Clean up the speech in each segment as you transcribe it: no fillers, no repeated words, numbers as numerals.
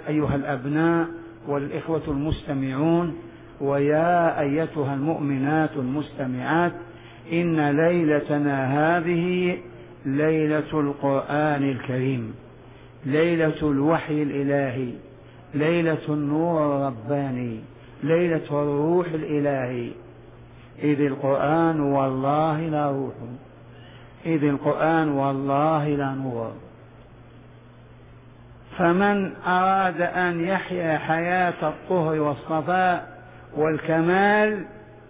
أيها الأبناء والإخوة المستمعون، ويا أيتها المؤمنات المستمعات، إن ليلتنا هذه ليلة القرآن الكريم، ليلة الوحي الإلهي، ليلة النور الرباني، ليلة الروح الإلهي. إذ القرآن والله لا روح، إذ القرآن والله لا نور. فمن أراد أن يحيا حياة الطهر والصفاء والكمال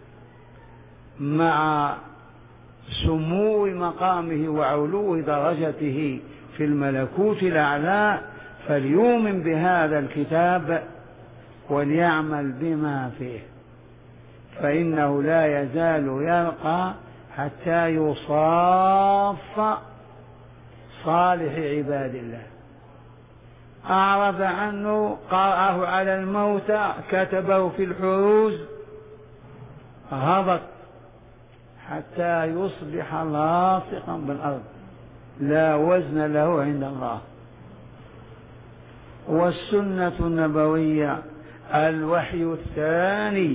مع سمو مقامه وعلو درجته في الملكوت الأعلى، فليؤمن بهذا الكتاب وليعمل بما فيه، فإنه لا يزال يرقى حتى يصاف صالح عباد الله. أعرض عنه، قرأه على الموتى، كتبه في الحروز، هبط حتى يصبح لاصقا بالأرض، لا وزن له عند الله. والسنة النبوية الوحي الثاني،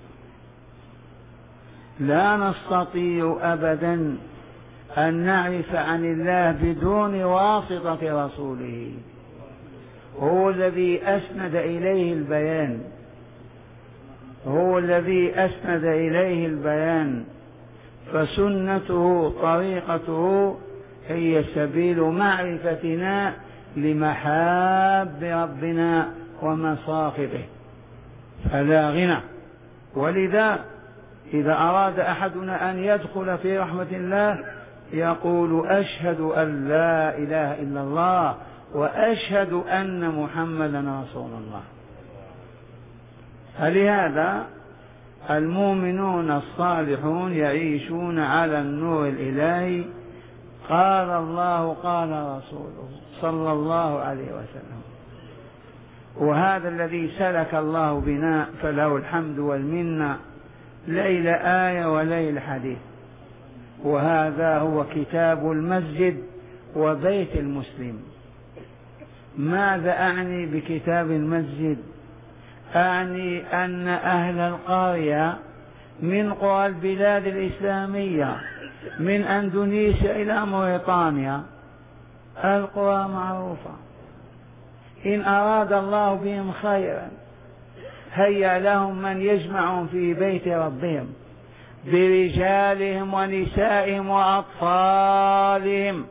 لا نستطيع أبدا أن نعرف عن الله بدون واسطة رسوله، هو الذي أسند إليه البيان، هو الذي أسند إليه البيان، فسنته طريقته هي سبيل معرفتنا لمحاب ربنا ومصاخبه، فلا غنى. ولذا إذا أراد أحدنا أن يدخل في رحمة الله يقول أشهد أن لا إله إلا الله وأشهد أن محمدا رسول الله. فلهذا المؤمنون الصالحون يعيشون على النور الإلهي، قال الله قال رسوله صلى الله عليه وسلم. وهذا الذي سلك الله بنا فله الحمد والمنة، ليل آية وليل حديث. وهذا هو كتاب المسجد وبيت المسلم. ماذا أعني بكتاب المسجد؟ أعني أن أهل القرية من قرى البلاد الإسلامية من أندونيسيا إلى موريطانيا، القرى معروفة، إن أراد الله بهم خيرا هيا لهم من يجمعهم في بيت ربهم برجالهم ونسائهم وأطفالهم،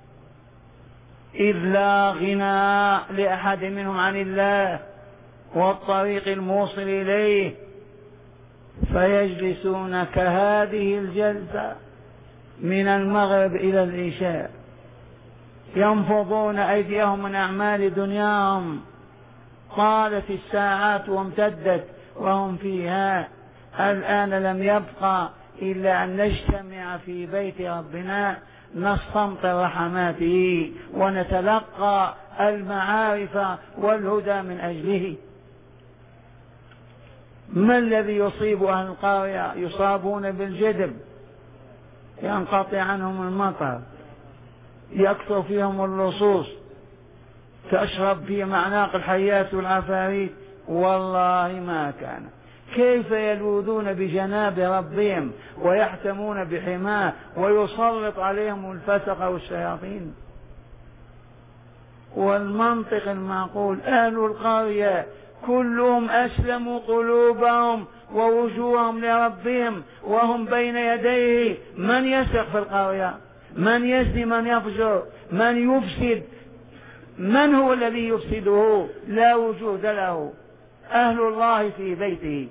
إذ لا غنى لأحد منهم عن الله والطريق الموصل إليه، فيجلسون كهذه الجلسة من المغرب إلى العشاء، ينفضون أيديهم من أعمال دنياهم، طالت الساعات وامتدت وهم فيها. الآن لم يبقى إلا أن نجتمع في بيت ربنا نستمطر رحماته ونتلقى المعارف والهدى من أجله. ما الذي يصيب أهل القرية؟ يصابون بالجدب، ينقطع عنهم المطر، يكثر فيهم اللصوص، تشرب في معناق الحيات والعفاريت. والله ما كان. كيف يلوذون بجناب ربهم ويحتمون بحماه ويسلط عليهم الفسق والشياطين؟ والمنطق المعقول أهل القرية كلهم أسلموا قلوبهم ووجوههم لربهم وهم بين يديه. من يسرق في القرية؟ من يزني؟ من يفجر؟ من يفسد؟ من هو الذي يفسده؟ لا وجود له. أهل الله في بيته.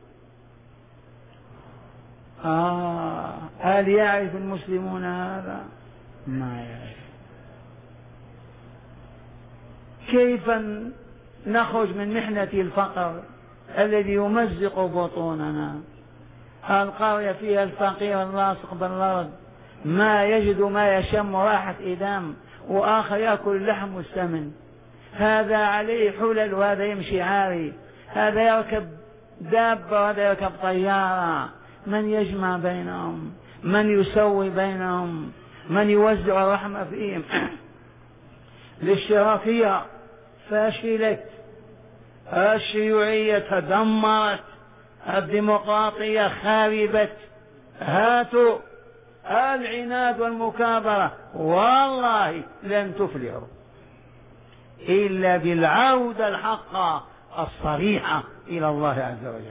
هل يعرف المسلمون هذا؟ ما يعرف. كيف نخرج من محنة الفقر الذي يمزق بطوننا؟ القرية فيها الفقير اللاصق بالأرض ما يجد ما يشم راحة إدام، وآخر يأكل لحم والسمن. هذا عليه حلل وهذا يمشي عاري، هذا يركب دابة وهذا يركب طيارة. من يجمع بينهم؟ من يسوي بينهم؟ من يوزع الرحمة فيهم؟ الاشتراكية فاشلت الشيوعية تدمرت، الديمقراطية خربت، هاتوا العناد والمكابرة، والله لن تفلحوا إلا بالعودة الحقة الصريحة إلى الله عز وجل.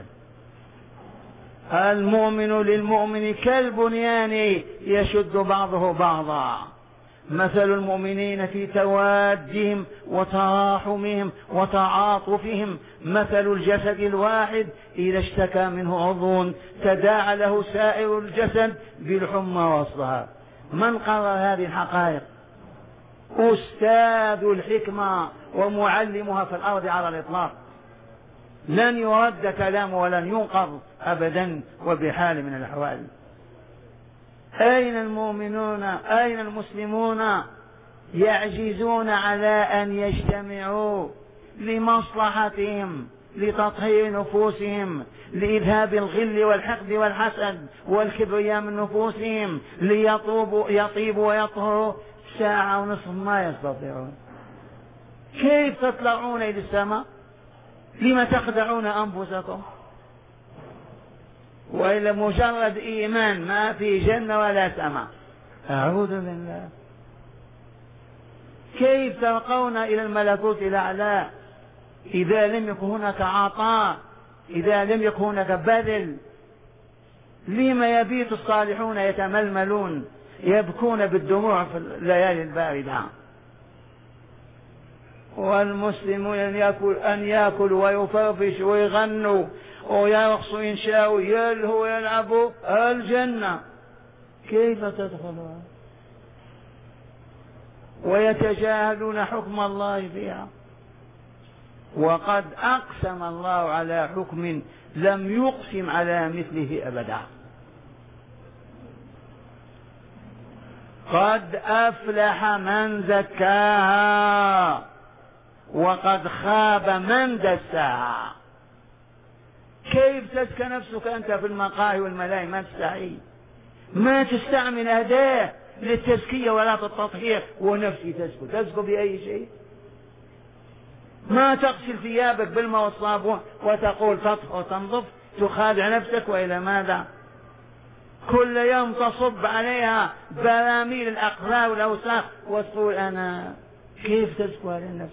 المؤمن للمؤمن كالبنيان يشد بعضه بعضا، مثل المؤمنين في توادهم وتراحمهم وتعاطفهم مثل الجسد الواحد إذا اشتكى منه عضو تداعى له سائر الجسد بالحمى والصهر. من قرر هذه الحقائق؟ أستاذ الحكمة ومعلمها في الأرض على الإطلاق، لن يرد كلامه ولن ينقض أبدا وبحال من الأحوال. أين المؤمنون؟ أين المسلمون؟ يعجزون على أن يجتمعوا لمصلحتهم، لتطهير نفوسهم، لإذهاب الغل والحقد والحسد والكبرياء من نفوسهم، ليطيبوا ويطهروا ساعة ونصف ما يستطيعون. كيف تطلعون إلى السماء؟ لما تخدعون أنفسكم؟ وإلا مجرد إيمان ما في جنة ولا سماء. أعوذ بالله. كيف ترقون إلى الملكوت الأعلى إذا لم يكن هناك عطاء، إذا لم يكن هناك بذل؟ لما يبيت الصالحون يتململون يبكون بالدموع في الليالي الباردة، والمسلمون أن يأكلوا ويفرفشوا ويغنوا ويرقصوا ينشاوا يلهوا ويلعبوا الجنة؟ كيف تدخلها؟ ويتجاهلون حكم الله فيها، وقد أقسم الله على حكم لم يقسم على مثله أبدا. قد أفلح من زكاها وقد خاب من دساها. كيف تزكى نفسك أنت في المقاهي والملاهي؟ ما تستحي، ما تستعمل أداة للتزكية ولا التطهير، ونفسي تزكو بأي شيء؟ ما تغسل ثيابك بالماء والصابون وتقول تطهر وتنظف، تخادع نفسك، وإلى ماذا؟ كل يوم تصب عليها براميل الأقذار والأوساخ وتقول أنا. كيف تزكو هذه النفس؟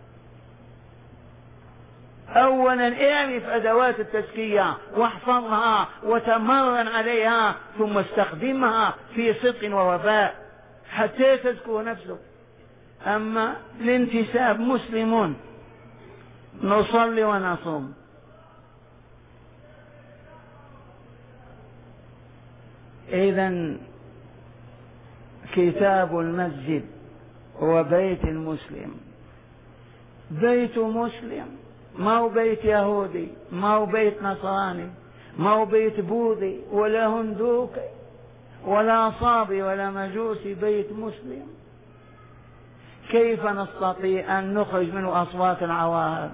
أولا اعرف أدوات التزكية واحفظها وتمرن عليها، ثم استخدمها في صدق ووفاء حتى تزكو نفسك. أما الانتساب، مسلمون نصلي ونصوم، إذن كتاب المسجد هو بيت المسلم، بيت مسلم، ما هو بيت يهودي، ما هو بيت نصراني، ما هو بيت بوذي ولا هندوكي ولا صابي ولا مجوسي، بيت مسلم. كيف نستطيع أن نخرج منه أصوات العواهر،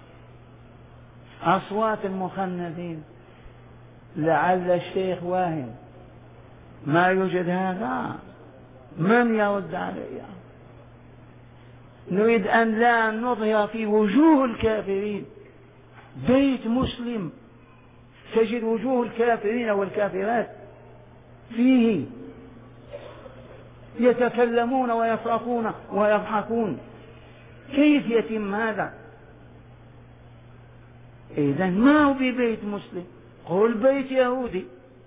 أصوات المخنثين؟ لعل الشيخ واهم، ما يوجد هذا، من يرد علي؟ نريد أن لا نظهر في وجوه الكافرين. بيت مسلم تجد وجوه الكافرين والكافرات فيه يتكلمون ويصرخون ويضحكون. كيف يتم هذا؟ إذن ما هو ببيت مسلم، قل بيت يهودي.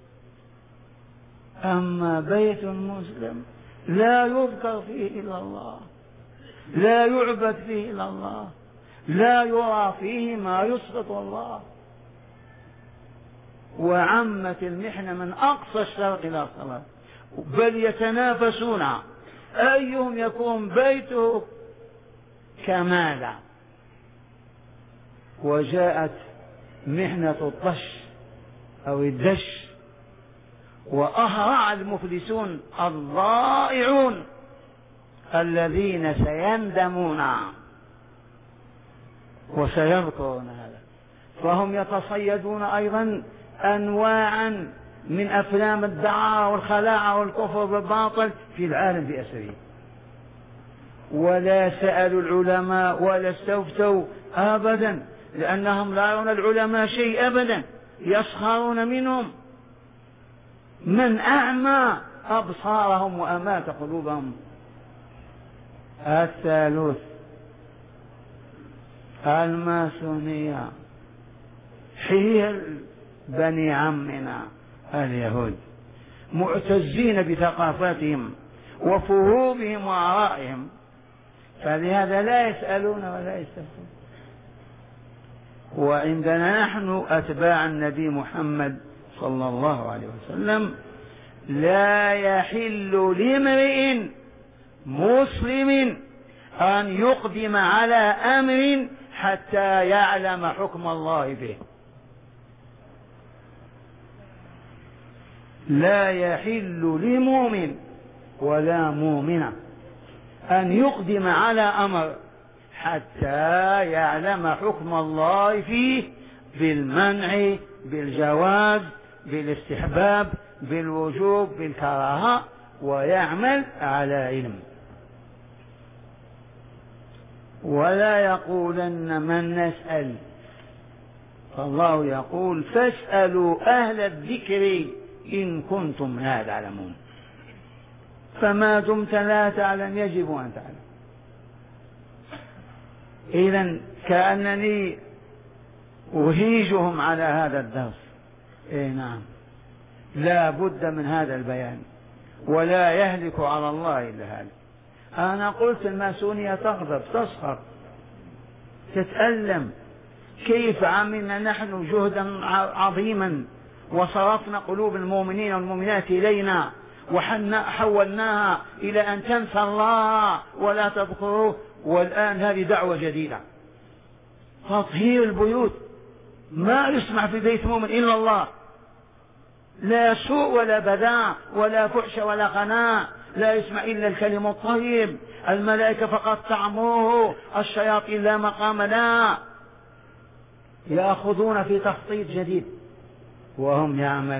أما بيت مسلم لا يذكر فيه إلا الله، لا يعبد فيه إلا الله، لا يرى فيه ما يسخط الله. وعمت المحنة من أقصى الشرق إلى الغرب، بل يتنافسون أيهم يكون بيته كمالا. وجاءت محنة الطش أو الدش، وأهرع المفلسون الضائعون الذين سيندمون وسيذكرون هذا. فهم يتصيدون أيضا أنواعا من أفلام الدعارة والخلاعة والكفر بالباطل في العالم بأسره، ولا سألوا العلماء ولا استفتوا أبدا، لأنهم لا يرون العلماء شيء أبدا، يسخرون منهم. من أعمى أبصارهم وأمات قلوبهم. الثالث الماسونية، حيل بني عمنا اليهود، معتزين بثقافتهم وفهومهم وآرائهم، فلهذا لا يسألون ولا يستفتون. وعندنا نحن أتباع النبي محمد صلى الله عليه وسلم لا يحل لامرئ مسلم أن يقدم على أمر حتى يعلم حكم الله به. لا يحل لمؤمن ولا مؤمنة أن يقدم على أمر حتى يعلم حكم الله فيه، بالمنع، بالجواز، بالاستحباب، بالوجوب، بالكراهة، ويعمل على علم. ولا يقولن من نسأل، فالله يقول فاسألوا أهل الذكر إن كنتم لا تعلمون. فما دمت لا تعلم يجب أن تعلم. إذن كأنني أهيجهم على هذا الدرس. إيه نعم، لا بد من هذا البيان، ولا يهلك على الله إلا هذا. أنا قلت الماسونية تغضب، تسخر، تتألم. كيف عملنا نحن جهدا عظيما وصرفنا قلوب المؤمنين والمؤمنات إلينا وحولناها إلى أن تنسى الله ولا تذكروه، والآن هذه دعوة جديدة، تطهير البيوت. ما يسمع في بيت مؤمن إلا الله، لا سوء ولا بذاء ولا فحش ولا قناع، لا يسمع إلا الكلم الطيب. الملائكة فقط تعمره، الشياطين لا مقام لها. يأخذون في تخطيط جديد وهم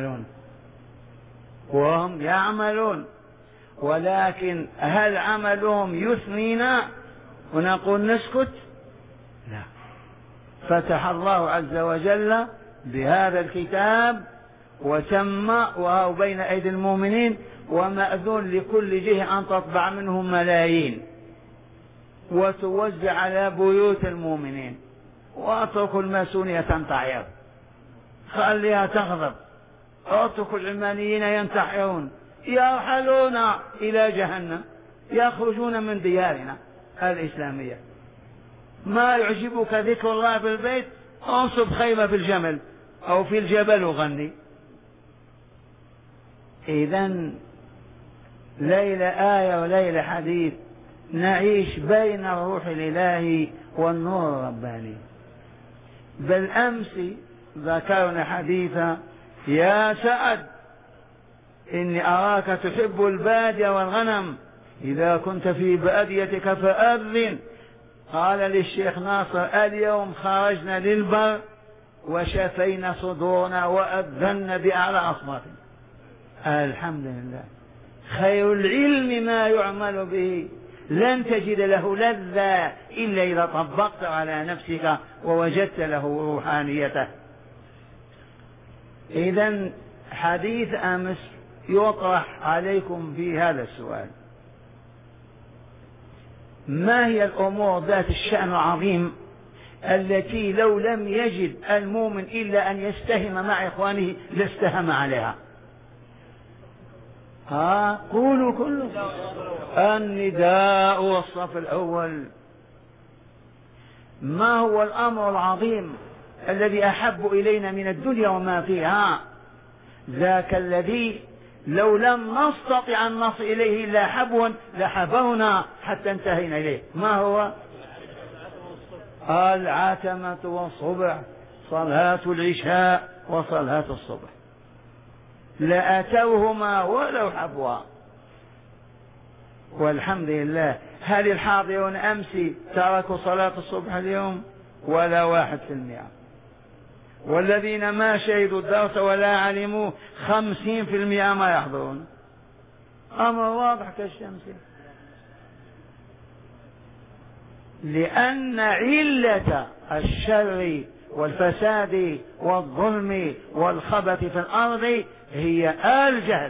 يعملون، ولكن هل عملهم يثنينا ونقول نسكت؟ لا. فتح الله عز وجل بهذا الكتاب وتم وهو بين أيدي المؤمنين، ومأذون لكل جهة أن تطبع منهم ملايين وتوزع على بيوت المؤمنين. واتركوا الماسونية تنتحر، خليها تغضب. اتركوا العلمانيين ينتحرون، يرحلون إلى جهنم، يخرجون من ديارنا الإسلامية. ما يعجبك ذكر الله في البيت، انصب خيمة في الجمل أو في الجبل وغني. إذن ليلة آية وليلة حديث، نعيش بين الروح الإلهي والنور الرباني. بالأمس ذكرنا حديثا: يا سعد إني أراك تحب البادية والغنم، إذا كنت في باديتك فأذن. قال للشيخ ناصر: اليوم خرجنا للبر وشفينا صدورنا وأذنا بأعلى أصواتنا. الحمد لله. خير العلم ما يعمل به، لن تجد له لذة إلا إذا طبقت على نفسك ووجدت له روحانيته. إذن حديث أمس يطرح عليكم في هذا السؤال: ما هي الأمور ذات الشأن العظيم التي لو لم يجد المؤمن إلا أن يستهم مع إخوانه لاستهم عليها؟ قولوا كله. النداء والصف الأول. ما هو الأمر العظيم الذي أحب إلينا من الدنيا وما فيها؟ ذاك الذي لو لم نستطع أن نصل إليه إلا حبوا لحبونا حتى انتهينا إليه. ما هو؟ العتمة والصبح، صلاة العشاء وصلاة الصبح، لأتوهما ولو حبوا. والحمد لله. هل الحاضرون أمس تركوا صلاة الصبح اليوم؟ ولا 1%. والذين ما شهدوا الدرس ولا علموا 50% ما يحضرون. أمر واضح كالشمس. لأن علة الشر والفساد والظلم والخبث في الأرض هي الجهل.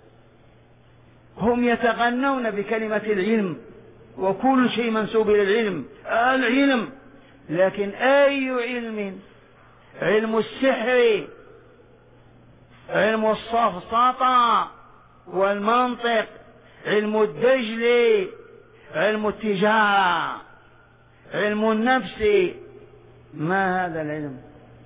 هم يتغنون بكلمة العلم وكل شيء منسوب إلى العلم، العلم، لكن أي علم؟ علم السحر، علم السفسطة والمنطق، علم الدجل، علم التجارة، علم النفس. ما هذا العلم؟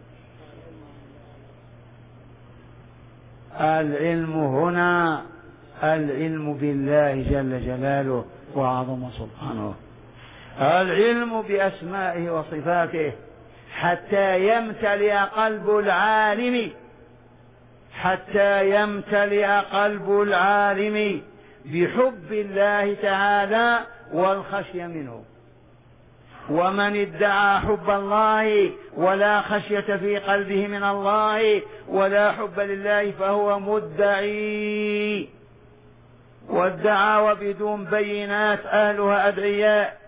العلم هنا العلم بالله جل جلاله وعظم سلطانه، العلم بأسمائه وصفاته، حتى يمتلئ قلب العالم، حتى يمتلئ قلب العالم بحب الله تعالى والخشية منه. ومن ادعى حب الله ولا خشية في قلبه من الله ولا حب لله فهو مدعي، والدعاوى بدون بينات أهلها أدعياء.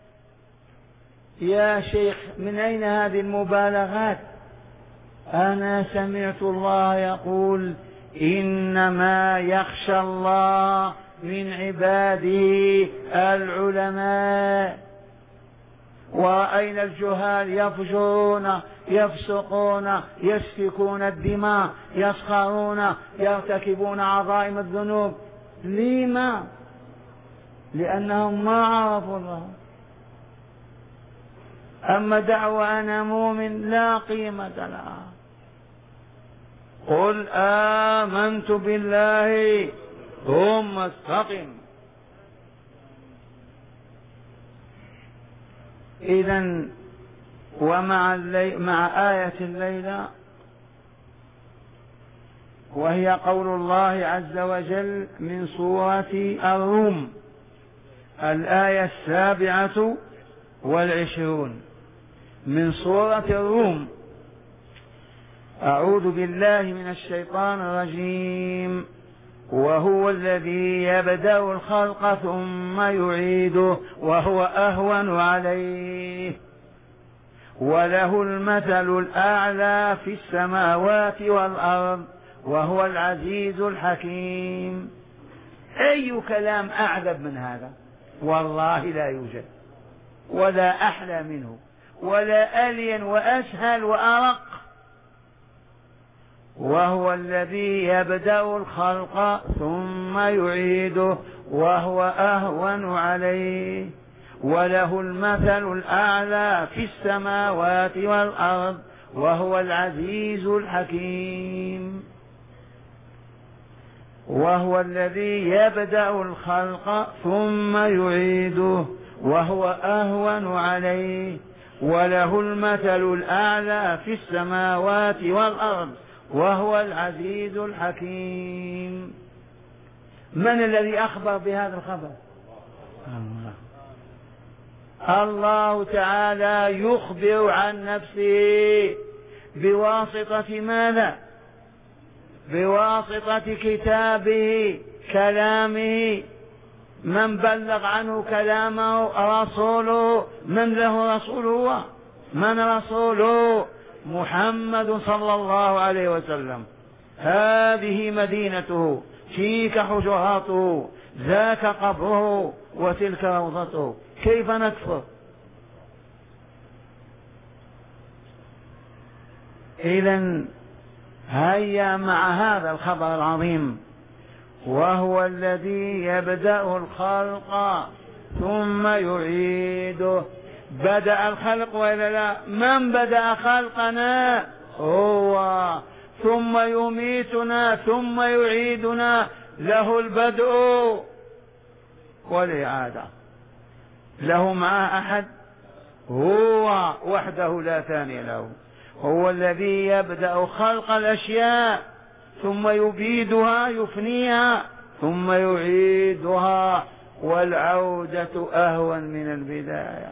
يا شيخ من أين هذه المبالغات؟ أنا سمعت الله يقول إنما يخشى الله من عباده العلماء. ورأينا الجهال يفجرون يفسقون يسفكون الدماء يسخرون يرتكبون عظائم الذنوب. لما؟ لأنهم ما عرفوا الله. أما دعوة أنا مؤمن لا قيمة لها. قل آمنت بالله ثم استقم. إذن مع آية الليلة، وهي قول الله عز وجل من سورة الروم الآية 27 من سورة الروم: أعوذ بالله من الشيطان الرجيم. وهو الذي يبدأ الخلق ثم يعيده وهو أهون عليه وله المثل الأعلى في السماوات والأرض وهو العزيز الحكيم. أي كلام أعذب من هذا؟ والله لا يوجد، ولا أحلى منه، ولا ألين وأسهل وأرق. وهو الذي يبدأ الخلق ثم يعيده وهو أهون عليه وله المثل الأعلى في السماوات والأرض وهو العزيز الحكيم. وهو الذي يبدأ الخلق ثم يعيده وهو أهون عليه وله المثل الأعلى في السماوات والأرض وهو العزيز الحكيم. من الذي أخبر بهذا الخبر؟ الله تعالى يخبر عن نفسه بواسطة ماذا؟ بواسطة كتابه، كلامه. من بلغ عنه كلامه؟ رسوله. من له رسول؟ هو. من رسوله؟ محمد صلى الله عليه وسلم. هذه مدينته، تلك حجراته، ذاك قبره، وتلك روضته. كيف نكفر؟ إذن هيا مع هذا الخبر العظيم: وهو الذي يبدأ الخلق ثم يعيده. بدأ الخلق وإلا لا؟ من بدأ خلقنا؟ هو. ثم يميتنا ثم يعيدنا. له البدء والإعادة. له معه أحد؟ هو وحده لا ثاني له. هو الذي يبدأ خلق الأشياء ثم يبيدها يفنيها ثم يعيدها، والعودة أهون من البداية.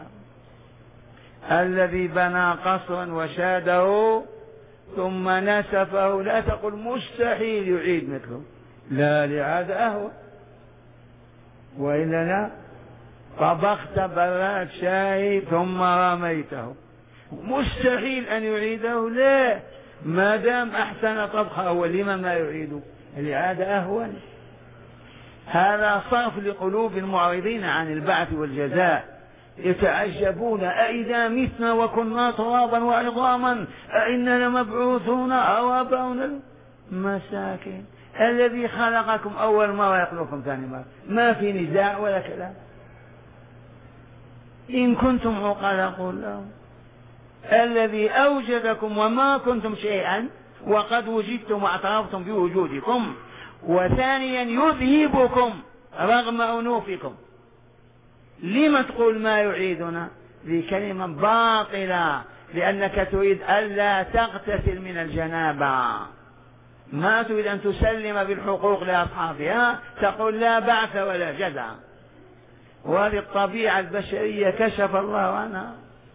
الذي بنى قصرا وشاده ثم نسفه لا تقل مستحيل يعيد مثله، لا، الإعادة أهون. وإلا لا؟ طبخت براد شاي ثم رميته، مستحيل أن يعيده. لا، ما دام أحسن طبخه أول لما ما يعيده؟ الإعادة أهون. هذا صرف لقلوب المعرضين عن البعث والجزاء، يتعجبون أئذا متنا وكنا ترابا وعظاما أئنا لمبعوثون أو آباؤنا. مساكين، الذي خلقكم أول مرة يخلقكم ثاني مرة، ما في نزاع ولا كلام. إن كنتم عقلاء قل لهم الذي أوجدكم وما كنتم شيئا وقد وجدتم واعترفتم بوجودكم، وثانيا يذهبكم رغم أنوفكم. لم تقول ما يعيدنا؟ ذي كلمة باطلة، لأنك تريد ألا تغتسل من الجنابة، ما تريد أن تسلم بالحقوق لأصحابها، تقول لا بعث ولا جزاء. وهذه الطبيعة البشرية كشف الله عنها.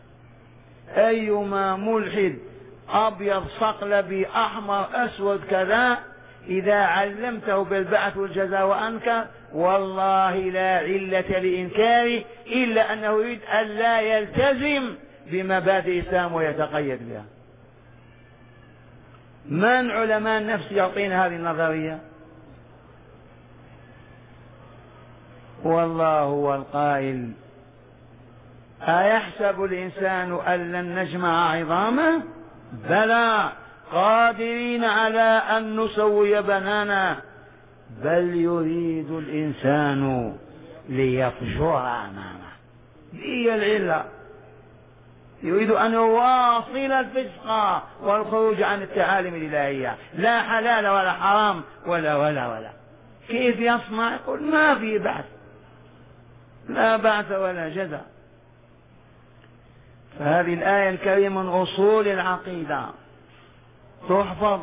أيما ملحد أبيض صقلبي أحمر أسود كذا إذا علمته بالبعث والجزاء وأنكر، والله لا علة لإنكاره إلا أنه يريد أن لا يلتزم بمبادئ الإسلام ويتقيد بها. من علماء النفس يعطينا هذه النظرية؟ والله هو القائل أيحسب الإنسان أن لن نجمع عظامه بلى قادرين على أن نسوي بنانا بل يريد الإنسان ليفجر أمامه. هي العلة، يريد أن يواصل الفسق والخروج عن التعاليم الإلهية، لا حلال ولا حرام ولا ولا ولا. كيف يصنع؟ يقول ما في بعث، لا بعث ولا جزاء. فهذه الآية الكريمة من أصول العقيدة تحفظ.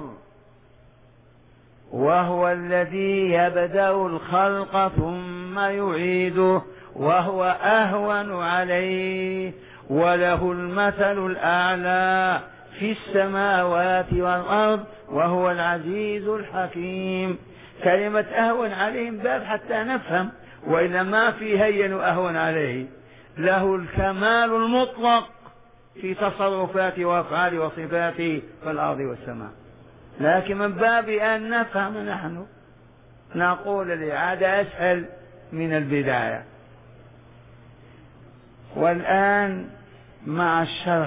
وهو الذي يبدأ الخلق ثم يعيده وهو أهون عليه وله المثل الأعلى في السماوات والأرض وهو العزيز الحكيم. كلمة أهون عليهم باب حتى نفهم، وإلا ما في هين أهون عليه. له الكمال المطلق في تصرفاته وأفعاله وصفاته في الأرض والسماء، لكن من باب أن نفهم نحن نقول الإعادة أسهل من البداية. والآن مع الشرح.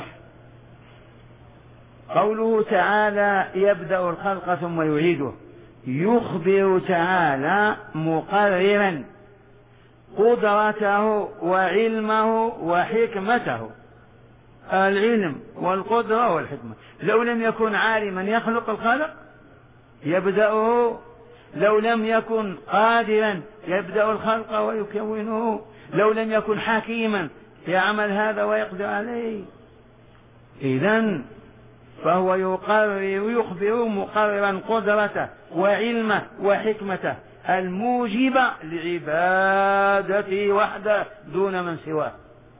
قوله تعالى يبدأ الخلق ثم يعيده، يخبر تعالى مقررا قدرته وعلمه وحكمته. العلم والقدرة والحكمة. لو لم يكن عالما يخلق الخلق يبدأه، لو لم يكن قادرا يبدأ الخلق ويكونه، لو لم يكن حكيما يعمل هذا ويقدر عليه. إذن فهو يقرر ويخبر مقررا قدرته وعلمه وحكمته الموجبة لعبادته وحده دون من سواه،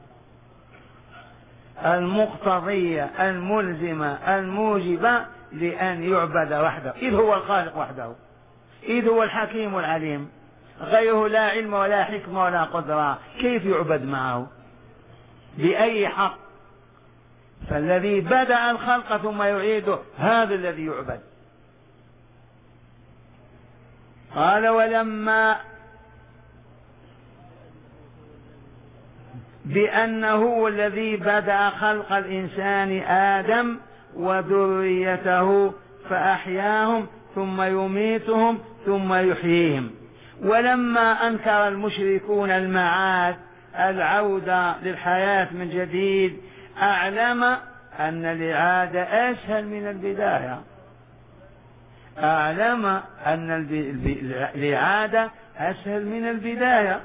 المقتضية الملزمة الموجبة لأن يعبد وحده، إذ هو الخالق وحده، إذ هو الحكيم العليم، غيره لا علم ولا حكمة ولا قدرة، كيف يعبد معه؟ بأي حق؟ فالذي بدأ الخلق ثم يعيده هذا الذي يعبد. قال ولما بأنه هو الذي بدأ خلق الإنسان آدم وذريته فأحياهم ثم يميتهم ثم يحييهم. ولما أنكر المشركون المعاد العودة للحياة من جديد أعلم أن الإعادة أسهل من البداية، أعلم أن الإعادة أسهل من البداية.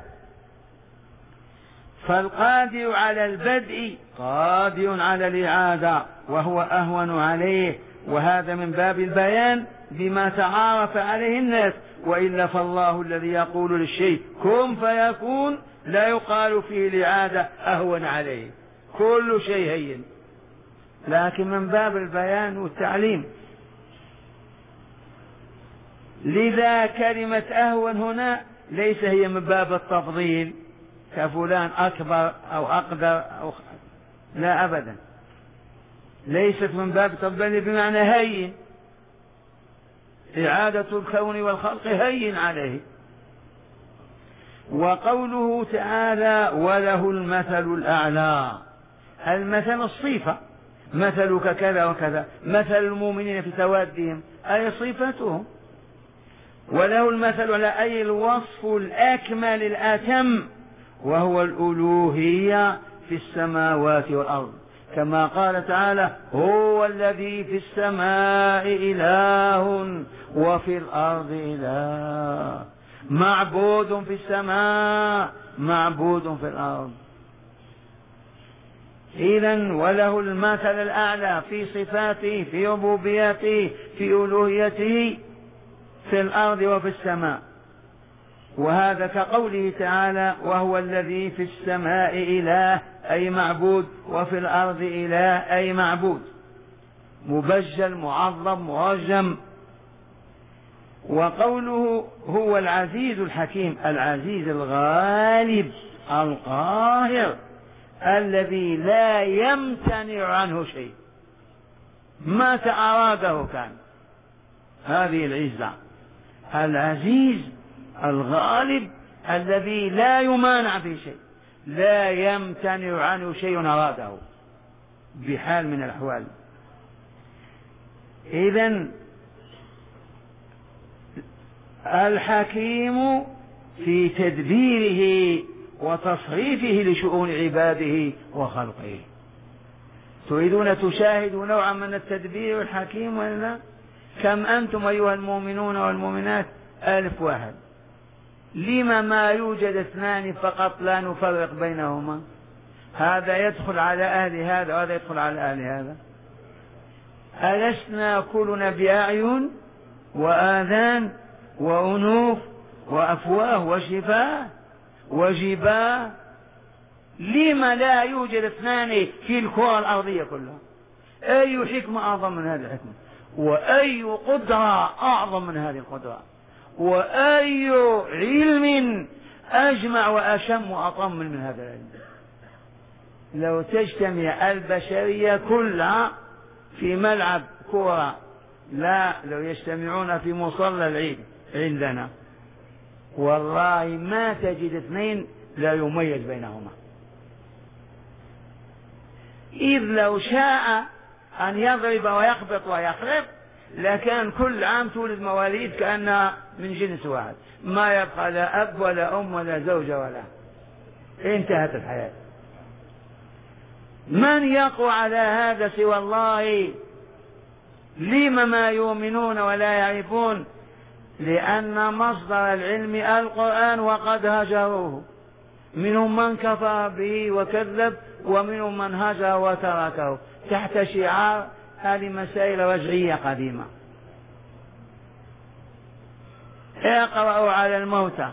فالقادر على البدء قادر على الإعادة وهو أهون عليه، وهذا من باب البيان بما تعارف عليه الناس. وإلا فالله الذي يقول للشيء كن فيكون لا يقال فيه الإعادة أهون عليه، كل شيء هين، لكن من باب البيان والتعليم. لذا كلمة أهون هنا ليس هي من باب التفضيل، كفلان أكبر أو أقدر أو لا أبدا، ليست من باب تفضيل بمعنى هين، إعادة الكون والخلق هين عليه. وقوله تعالى وله المثل الأعلى، المثل الصفة، مثلك كذا وكذا، مثل المؤمنين في توادهم أي صفتهم، وله المثل الأعلى أي الوصف الأكمل الأتم، وهو الألوهية في السماوات والأرض، كما قال تعالى هو الذي في السماء إله وفي الأرض إله، معبود في السماء معبود في الأرض. إذن وله المثل الأعلى في صفاته، في ربوبيته، في ألوهيته، في الأرض وفي السماء. وهذا كقوله تعالى وهو الذي في السماء إله أي معبود، وفي الأرض إله أي معبود، مبجل معظم مرجم. وقوله هو العزيز الحكيم، العزيز الغالب القاهر الذي لا يمتنع عنه شيء، ما أراده كان. هذه العزة، العزيز الغالب الذي لا يمانع في شيء، لا يمتنع عنه شيء أراده بحال من الأحوال. إذن الحكيم في تدبيره وتصريفه لشؤون عباده وخلقه. تريدون تشاهدوا نوعا من التدبير والحكيم ولا؟ كم أنتم أيها المؤمنون والمؤمنات؟ 1000 واحد، لما ما يوجد 2 فقط لا نفرق بينهما؟ هذا يدخل على أهل هذا وهذا يدخل على أهل هذا. ألسنا كلنا بأعين وآذان وأنوف وأفواه وشفاه وجباه؟ لما لا يوجد 2 في الكرة الأرضية كلها؟ أي حكمة أعظم من هذه الحكمة؟ وأي قدرة أعظم من هذه القدرة؟ وأي علم أجمع وأشم وأطم من هذا العلم؟ لو تجتمع البشرية كلها في ملعب كرة، لا، لو يجتمعون في مصلى العيد عندنا والله ما تجد 2 لا يميز بينهما. إذ لو شاء أن يضرب ويخبط ويخرب لكان كل عام تولد مواليد كأنها من جنس واحد، ما يبقى لا أب ولا أم ولا زوجة ولا، انتهت الحياة. من يقوى على هذا سوى الله؟ لما ما يؤمنون ولا يعرفون؟ لأن مصدر العلم القرآن وقد هجروه، منهم من كفر به وكذب، ومنهم من هجر وتركه تحت شعار هذه مسائل رجعية قديمة. اقرأوا على الموتى.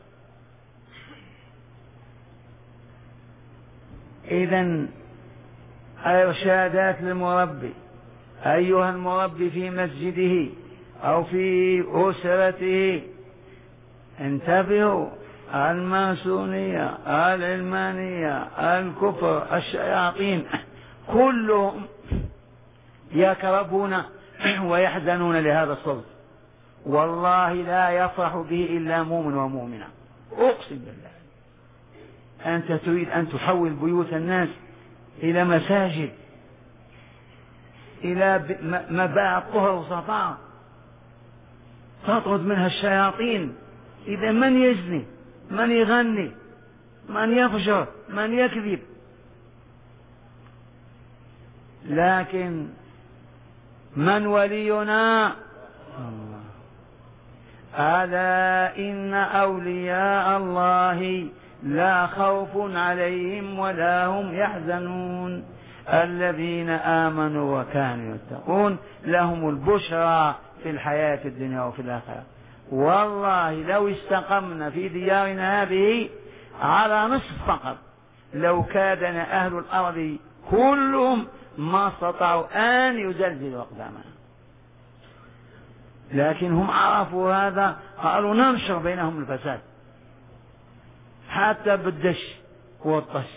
إذن إرشادات للمربي، أيها المربي في مسجده أو في أسرته، انتبهوا، الماسونية، العلمانية، الكفر، الشياطين كلهم يكربون ويحزنون لهذا الصوت، والله لا يفرح به إلا مؤمن ومؤمنة، أقسم بالله. أنت تريد أن تحول بيوت الناس إلى مساجد، إلى مباعث طهر وصفاء تطرد منها الشياطين. إذا من يزني، من يغني، من يفجر، من يكذب؟ لكن من ولينا؟ الله. ألا إن أولياء الله لا خوف عليهم ولا هم يحزنون الذين آمنوا وكانوا يتقون لهم البشرى في الحياة الدنيا وفي الآخرة. والله لو استقمنا في ديارنا هذه على نصف فقط لو كادنا أهل الأرض كلهم ما استطاعوا أن يزلزلوا أقدامنا، لكن هم عرفوا هذا، قالوا ننشر بينهم الفساد حتى بالدش والطش.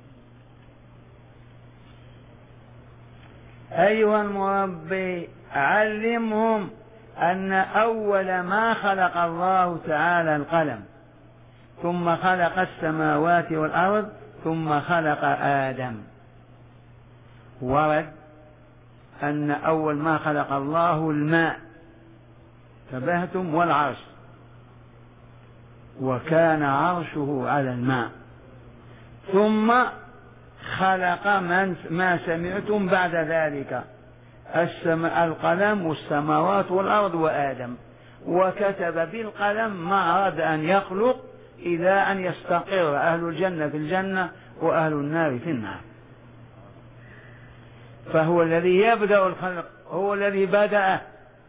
أيها المربي علمهم أن أول ما خلق الله تعالى القلم، ثم خلق السماوات والأرض، ثم خلق آدم. ورد أن أول ما خلق الله الماء، تبهتم، والعرش، وكان عرشه على الماء. ثم خلق ما سمعتم بعد ذلك، القلم والسماوات والأرض وآدم، وكتب بالقلم ما أراد أن يخلق إلى أن يستقر أهل الجنة في الجنة وأهل النار في النار. فهو الذي يبدأ الخلق، هو الذي بدأه.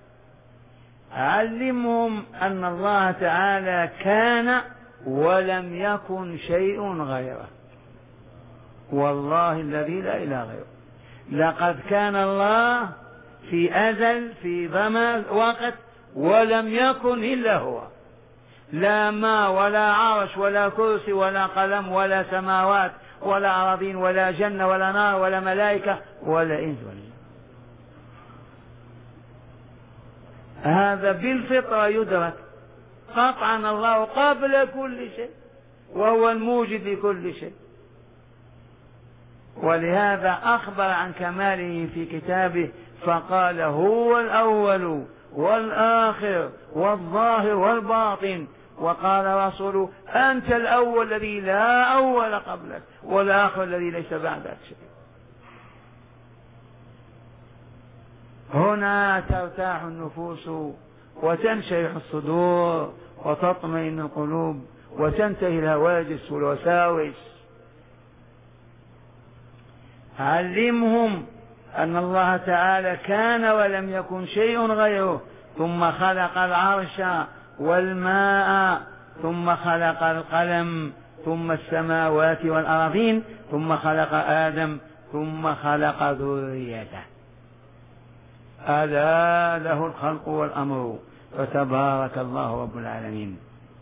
علمهم أن الله تعالى كان ولم يكن شيء غيره، والله الذي لا إله غيره. لقد كان الله في أزل، في زمن وقت، ولم يكن إلا هو، لا ماء ولا عرش ولا كرسي ولا قلم ولا سماوات ولا أراضين ولا جنة ولا نار ولا ملائكة ولا إنس ولا جن. هذا بالفطرة يدرك قطعا. الله قبل كل شيء، وهو الموجد لكل شيء. ولهذا أخبر عن كماله في كتابه فقال: هو الأول والآخر والظاهر والباطن. وقال رسوله: أنت الأول الذي لا أول قبلك، والآخر الذي ليس بعدك شيء. هنا ترتاح النفوس وتنشرح الصدور وتطمئن القلوب وتنتهي الهواجس والوساوس. علمهم أن الله تعالى كان ولم يكن شيء غيره، ثم خلق العرش والماء، ثم خلق القلم، ثم السماوات والأراضين، ثم خلق آدم، ثم خلق ذريته. ألا له الخلق والأمر، فتبارك الله رب العالمين.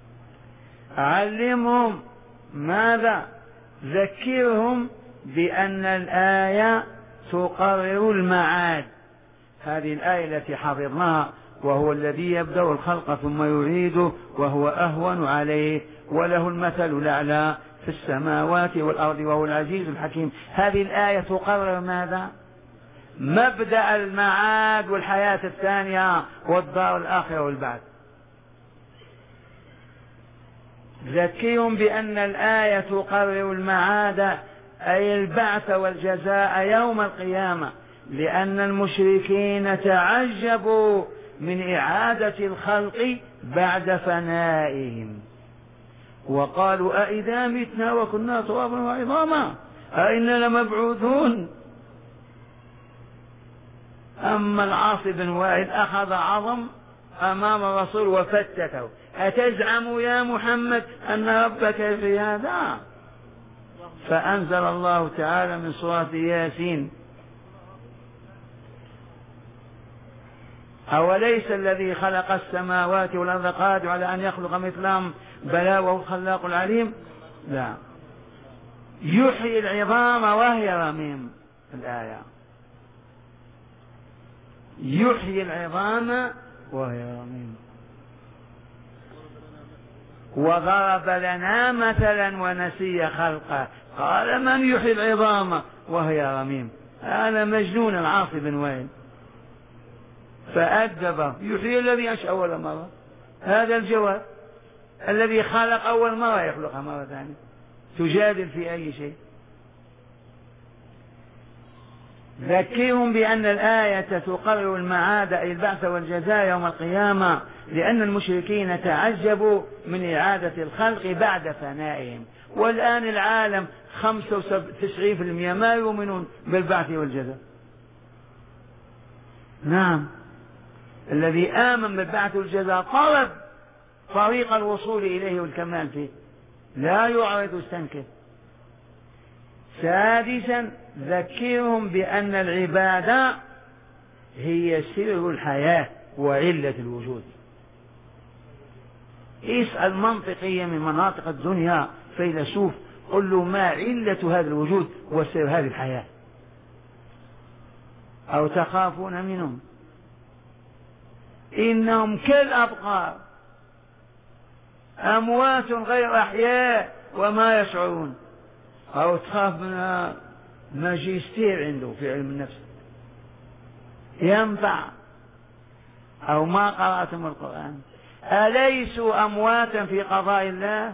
علمهم ماذا؟ ذكرهم بأن الآية تقرر المعاد. هذه الآية التي حفظناها: وهو الذي يبدأ الخلق ثم يعيده وهو أهون عليه وله المثل الأعلى في السماوات والأرض وهو العزيز الحكيم. هذه الآية تقرر ماذا؟ مبدأ المعاد والحياة الثانية والدار الآخرة والبعث. ذكرهم بأن الآية تقرر المعاد، أي البعث والجزاء يوم القيامة، لأن المشركين تعجبوا من إعادة الخلق بعد فنائهم، وقالوا: أئذا متنا وكنا ترابا وعظاما أئنا لمبعوثون. أما العاص بن وائل أخذ عظم أمام الرسول وفتته: أتزعم يا محمد أن ربك في هذا؟ فأنزل الله تعالى من سورة ياسين: أوليس الذي خلق السماوات والأرض قادر على أن يخلق مثلهم؟ بلى وهو الخلاق العليم. لا، يحيي العظام وهي رميم. الآية يحيي العظام وهي رميم. وضرب لنا مثلا ونسي خلقه قال: من يحيي العظام وهي رميم؟ أنا مجنون العاص بن وائل. فأدبه: يحيي الذي أنشأ أول مرة. هذا الجواب. الذي خلق أول مرة يخلقها مرة ثانية. تجادل في أي شيء؟ ذكرهم بأن الآية تقرر المعاد، أي البعث والجزاء يوم القيامة، لأن المشركين تعجبوا من إعادة الخلق بعد فنائهم. والآن العالم 95% ما يؤمنون بالبعث والجزاء. نعم، الذي آمن بالبعث والجزاء طلب طريق الوصول إليه والكمال فيه، لا يعرض يستنكر. سادسا، ذكرهم بأن العبادة هي سر الحياة وعلة الوجود. اسأل منطقية من مناطق الدنيا فيلسوف قل له ما علة هذا الوجود وسر هذه الحياة؟ أو تخافون منهم؟ إنهم كالأبقار أموات غير أحياء وما يشعرون. أو تخاف من ماجستير عنده في علم النفس ينفع؟ أو ما قرأتم القرآن؟ أليسوا أمواتا في قضاء الله؟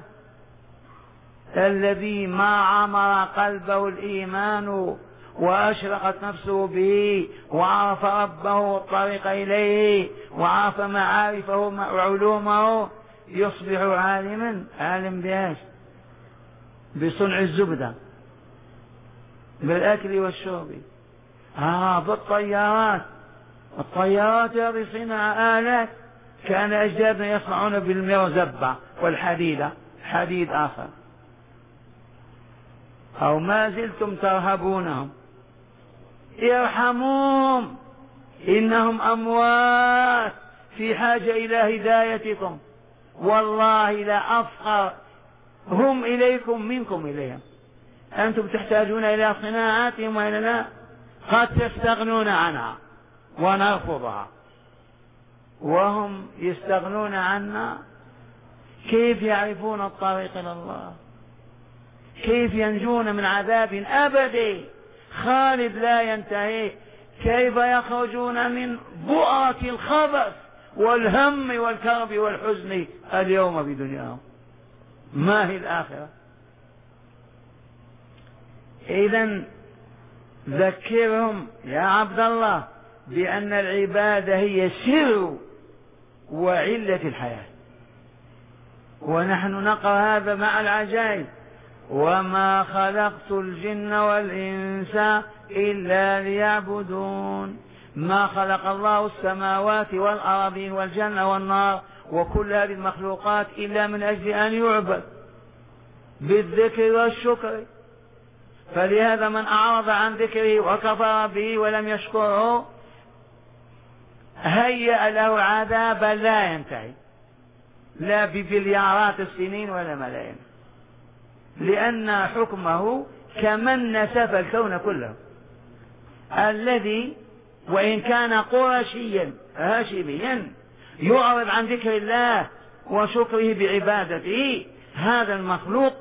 الذي ما عمر قلبه الإيمان وأشرقت نفسه به وعرف ربه الطريق إليه وعرف معارفه وعلومه يصبح عالما. عالم بإيش؟ بصنع الزبدة، بالأكل والشرب، بالطيارات. الطيارات هذه صنع آلات كان أجدادنا يصنعون بالمرزبة والحديدة، حديد آخر. أو ما زلتم ترهبونهم؟ ارحموهم إنهم أموات في حاجة إلى هدايتكم. والله لا أفقر هم إليكم منكم إليهم. أنتم تحتاجون إلى صناعاتهم وإلا لا؟ قد تستغنون عنها ونرفضها وهم يستغنون عنا. كيف يعرفون الطريق إلى الله؟ كيف ينجون من عذاب أبدي خالد لا ينتهي؟ كيف يخرجون من بؤرة الخبث والهم والكرب والحزن اليوم بدنياهم؟ ما هي الآخرة؟ إذن ذكرهم يا عبد الله بأن العبادة هي سر وعلة الحياة. ونحن نقرأ هذا مع العجائب: وما خلقت الجن والإنس إلا ليعبدون. ما خلق الله السماوات والأرضين والجنة والنار وكل هذه المخلوقات إلا من أجل أن يعبد بالذكر والشكر. فلهذا من أعرض عن ذكره وكفر به ولم يشكره هيأ له عذابا لا ينتهي، لا بمليارات السنين ولا ملايين، لأن حكمه كمن نسف الكون كله، الذي وإن كان قرشيا هاشميا يعرض عن ذكر الله وشكره بعبادته، هذا المخلوق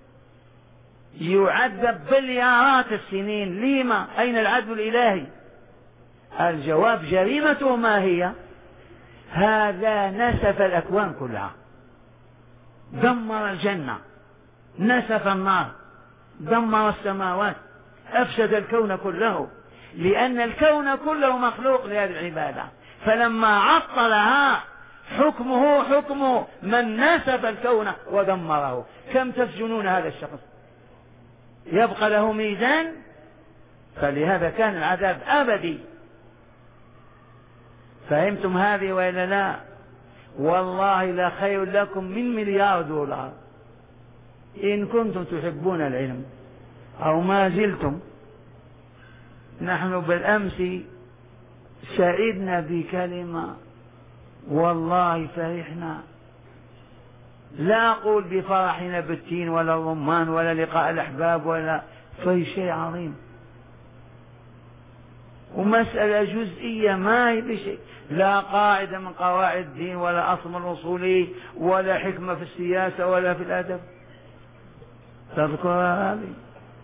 يعذب بمليارات السنين. لما؟ أين العدل الإلهي؟ الجواب: جريمته ما هي؟ هذا نسف الأكوان كلها، دمر الجنة، نسف النار، دمر السماوات، أفسد الكون كله، لأن الكون كله مخلوق لهذه العبادة. فلما عطلها حكمه حكم من نسف الكون ودمره. كم تسجنون هذا الشخص؟ يبقى له ميزان؟ فلهذا كان العذاب أبدي. فهمتم هذه وإلا لا؟ والله لا خير لكم من مليار دولار إن كنتم تحبون العلم، أو ما زلتم. نحن بالأمس سعدنا بكلمة والله فرحنا، لا أقول بفرحنا بالتين ولا الرمان ولا لقاء الأحباب ولا في شيء عظيم، ومسألة جزئية ما هي بشيء، لا قاعدة من قواعد الدين ولا أصل الأصولي ولا حكمة في السياسة ولا في الأدب. تذكرها هذه؟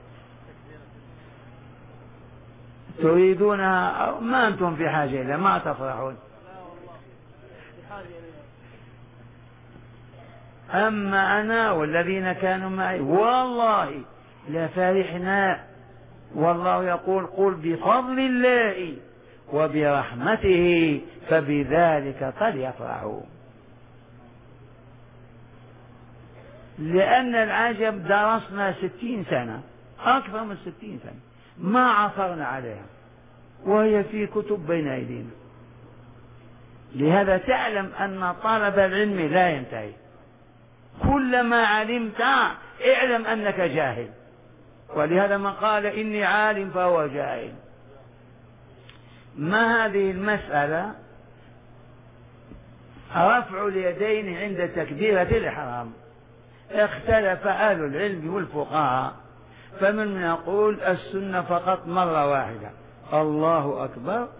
تريدونها ما أنتم في حاجة إلى، ما تفرحون. أما أنا والذين كانوا معي والله لفرحنا. والله يقول: قل بفضل الله وبرحمته فبذلك فليفرحوا. لأن العجب درسنا 60 سنة، أكثر من 60 سنة ما عثرنا عليها، وهي في كتب بين أيدينا. لهذا تعلم أن طلب العلم لا ينتهي. كلما علمت اعلم أنك جاهل، ولهذا من قال إني عالم فهو جاهل. ما هذه المسألة؟ رفع اليدين عند تكبيرة الإحرام. اختلف أهل العلم والفقهاء، فمن يقول السنة فقط مرة واحدة الله أكبر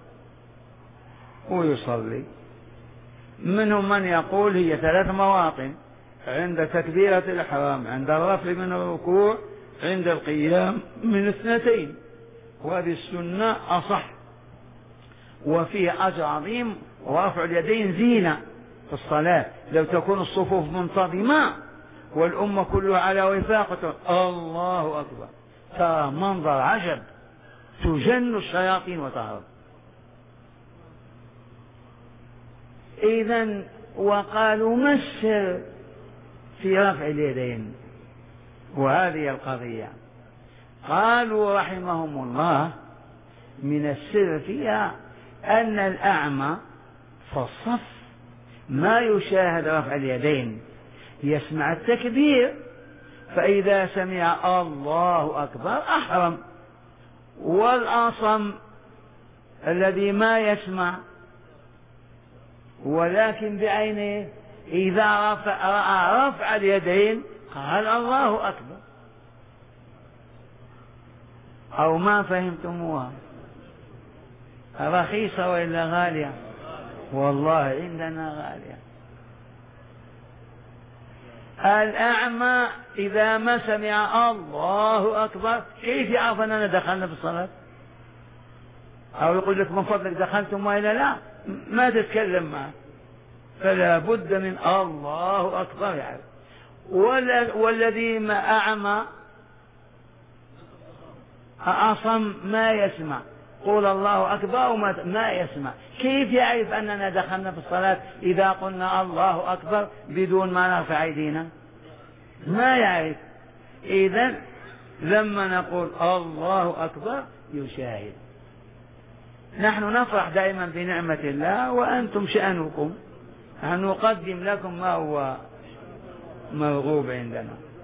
ويصلي، منهم من يقول هي 3 مواطن: عند تكبيرة الإحرام، عند الرفع من الركوع، عند القيام من 2، وهذه السنة أصح وفيه أجر عظيم. ورفع اليدين زينة في الصلاة، لو تكون الصفوف منتظمة والأمة كلها على وفاق الله أكبر ترى منظر عجب تجن الشياطين وتهرب. إذن وقالوا ما السر في رفع اليدين؟ وهذه القضية قالوا رحمهم الله من السر فيها أن الأعمى في الصف ما يشاهد رفع اليدين، يسمع التكبير، فإذا سمع الله أكبر أحرم. والأصم الذي ما يسمع ولكن بعينه إذا رأى رفع اليدين قال الله أكبر. أو ما فهمتموها؟ رخيصة وإلا غالية؟ والله عندنا غالية. الأعمى إذا ما سمع الله أكبر كيف يعرف أننا دخلنا في الصلاة؟ أو يقول لك من فضلك دخلتم وإلا لا؟ ما تتكلم معه، فلا بد من الله أكبر يعني. والذي ما أعمى أصم ما يسمع، قول الله أكبر وما يسمع، كيف يعرف أننا دخلنا في الصلاة إذا قلنا الله أكبر بدون ما نرفع أيدينا؟ ما يعرف. إذن لما نقول الله أكبر يشاهد. نحن نفرح دائما بنعمة الله وأنتم شأنكم، نحن نقدم لكم ما هو مرغوب عندنا.